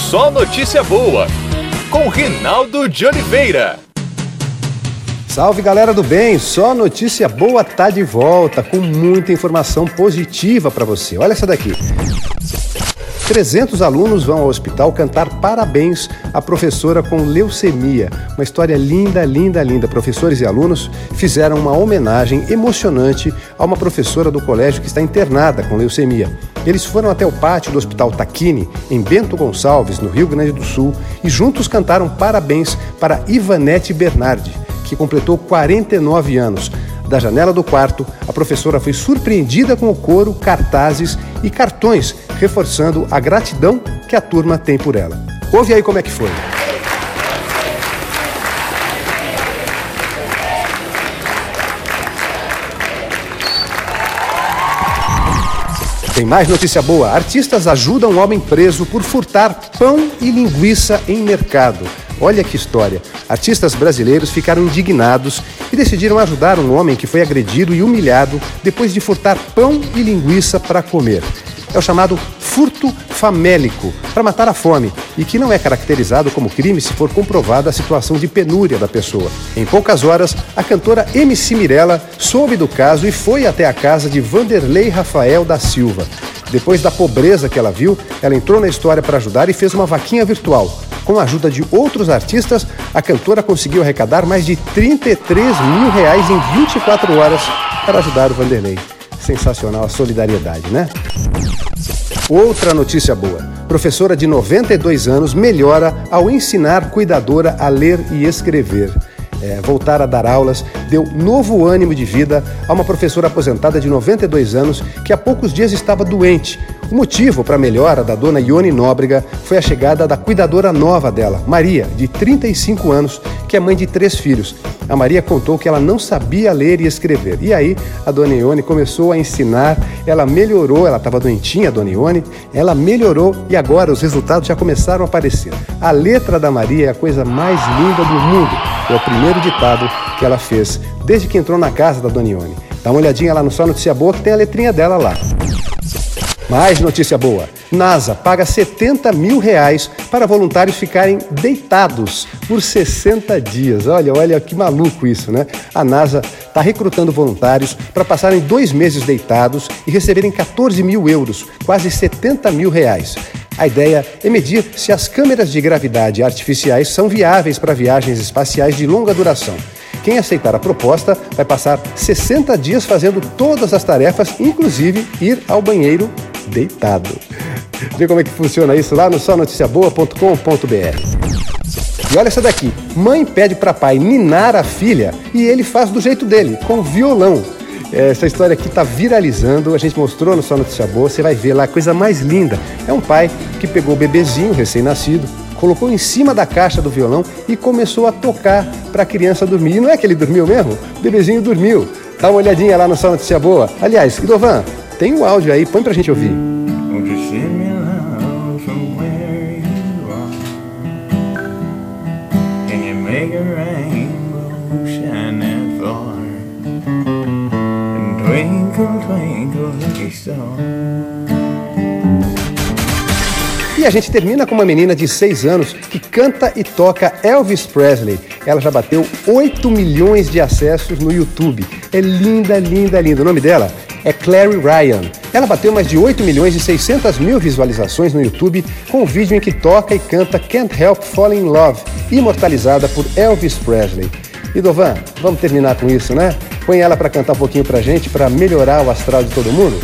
Só Notícia Boa, com Rinaldo de Oliveira. Salve, galera do bem! Só Notícia Boa tá de volta com muita informação positiva para você. Olha essa daqui. 300 alunos vão ao hospital cantar parabéns à professora com leucemia. Uma história linda, linda, linda. Professores e alunos fizeram uma homenagem emocionante a uma professora do colégio que está internada com leucemia. Eles foram até o pátio do Hospital Taquini, em Bento Gonçalves, no Rio Grande do Sul, e juntos cantaram parabéns para Ivanete Bernardi, que completou 49 anos. Da janela do quarto, a professora foi surpreendida com o coro, cartazes e cartões, reforçando a gratidão que a turma tem por ela. Ouve aí como é que foi. Tem mais notícia boa. Artistas ajudam um homem preso por furtar pão e linguiça em mercado. Olha que história. Artistas brasileiros ficaram indignados e decidiram ajudar um homem que foi agredido e humilhado depois de furtar pão e linguiça para comer. É o chamado furto famélico, para matar a fome, e que não é caracterizado como crime se for comprovada a situação de penúria da pessoa. Em poucas horas, a cantora MC Mirella soube do caso e foi até a casa de Vanderlei Rafael da Silva. Depois da pobreza que ela viu, ela entrou na história para ajudar e fez uma vaquinha virtual. Com a ajuda de outros artistas, a cantora conseguiu arrecadar mais de R$33 mil em 24 horas para ajudar o Vanderlei. Sensacional a solidariedade, né? Outra notícia boa. Professora de 92 anos melhora ao ensinar cuidadora a ler e escrever. Voltar a dar aulas deu novo ânimo de vida a uma professora aposentada de 92 anos que há poucos dias estava doente. O motivo para a melhora da dona Ione Nóbrega foi a chegada da cuidadora nova dela, Maria, de 35 anos, que é mãe de 3 filhos. A Maria contou que ela não sabia ler e escrever. E aí, a dona Ione começou a ensinar, ela melhorou, ela estava doentinha, a dona Ione, ela melhorou e agora os resultados já começaram a aparecer. A letra da Maria é a coisa mais linda do mundo. É o primeiro ditado que ela fez desde que entrou na casa da dona Ione. Dá uma olhadinha lá no Só Notícia Boa que tem a letrinha dela lá. Mais notícia boa. NASA paga R$70 mil para voluntários ficarem deitados por 60 dias. Olha que maluco isso, né? A NASA está recrutando voluntários para passarem 2 meses deitados e receberem 14 mil euros, quase R$70 mil. A ideia é medir se as câmeras de gravidade artificiais são viáveis para viagens espaciais de longa duração. Quem aceitar a proposta vai passar 60 dias fazendo todas as tarefas, inclusive ir ao banheiro deitado. Vê como é que funciona isso lá no sonoticiaboa.com.br. E olha essa daqui. Mãe pede para pai ninar a filha e ele faz do jeito dele, com violão. Essa história aqui está viralizando, a gente mostrou no Só Notícia Boa, você vai ver lá, a coisa mais linda. É um pai que pegou o bebezinho recém-nascido, colocou em cima da caixa do violão e começou a tocar para a criança dormir. E não é que ele dormiu mesmo? O bebezinho dormiu. Dá uma olhadinha lá no Só Notícia Boa. Aliás, Idovan, tem um áudio aí, põe pra gente ouvir. E a gente termina com uma menina de 6 anos que canta e toca Elvis Presley. Ela já bateu 8 milhões de acessos no YouTube. É linda, linda, linda. O nome dela é Clary Ryan. Ela bateu mais de 8 milhões e 600 mil visualizações no YouTube com um vídeo em que toca e canta Can't Help Falling in Love, imortalizada por Elvis Presley. E Dovan, vamos terminar com isso, né? Põe ela para cantar um pouquinho pra gente, para melhorar o astral de todo mundo.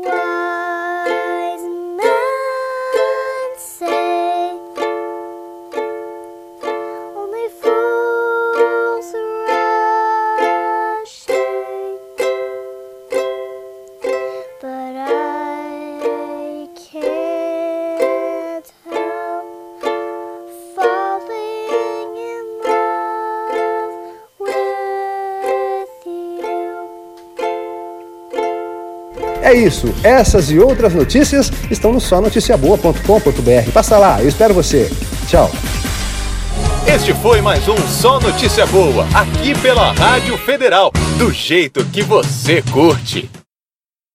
É isso, essas e outras notícias estão no sonoticiaboa.com.br. Passa lá, eu espero você. Tchau. Este foi mais um Só Notícia Boa, aqui pela Rádio Federal, do jeito que você curte.